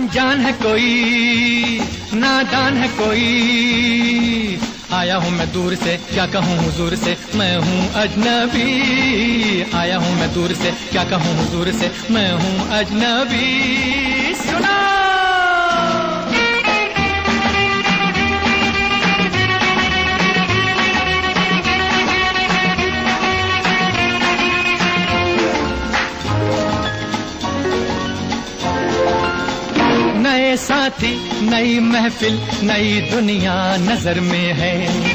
अनजान है कोई, नादान है कोई। आया हूँ मैं दूर से, क्या कहूँ हुजूर से, मैं हूँ अजनबी। आया हूँ मैं दूर से, क्या कहूँ हुजूर से, मैं हूँ अजनबी। सुना नए साथी, नई महफिल, नई दुनिया नजर में है।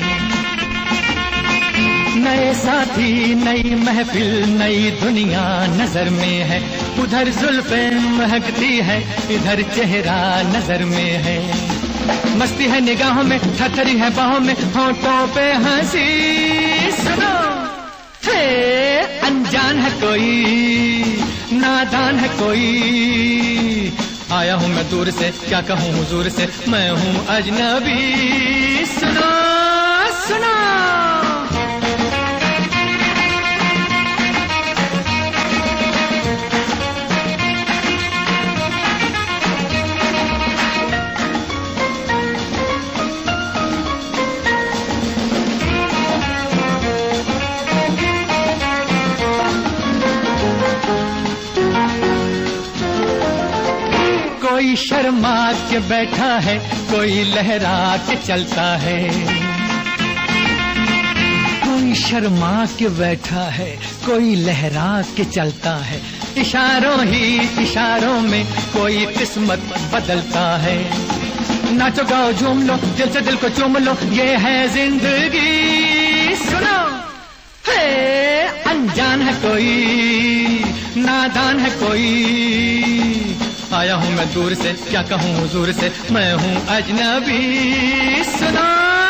नए साथी, नई महफिल, नई दुनिया नजर में है। उधर जुल्फे महकती है, इधर चेहरा नजर में है। मस्ती है निगाहों में, थरथरी है बाहों में, होठों पे हंसी। सुनो हे, अनजान है कोई, नादान है कोई। आया हूँ मैं दूर से, क्या कहूँ हुजूर से, मैं हूँ अजनबी। सुनो सुनो कोई शर्मा के बैठा है, कोई लहरा के चलता है। कोई शर्मा के बैठा है, कोई लहरा के चलता है। इशारों ही इशारों में कोई किस्मत बदलता है। नाचो गाओ झूम लो, दिल से दिल को चूम लो, ये है जिंदगी। सुनो हे, अनजान है कोई, नादान है कोई। आया हूँ मैं दूर से, क्या कहूँ हुजूर से, मैं हूँ अजनबी। सुनो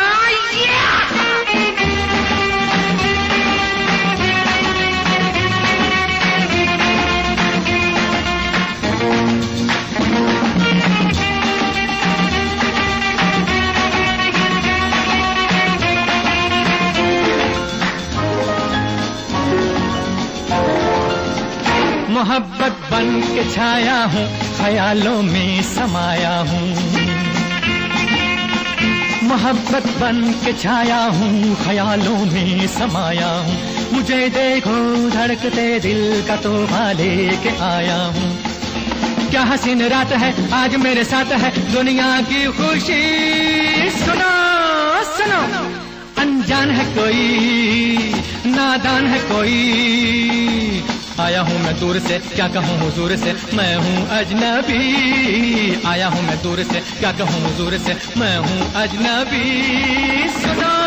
मोहब्बत बन के छाया हूँ, ख्यालों में समाया हूँ। मोहब्बत बन के छाया हूँ, ख्यालों में समाया हूँ। मुझे देखो धड़कते दिल का तोहफा लेके आया हूँ। क्या हसीन रात है आज मेरे साथ है, दुनिया की खुशी। सुनो सुनो, अनजान है कोई, नादान है कोई। आया हूँ मैं दूर से, क्या कहूँ हुजूर से, मैं हूँ अजनबी। आया हूँ मैं दूर से, क्या कहूँ हुजूर से, मैं हूँ अजनबी। सुनो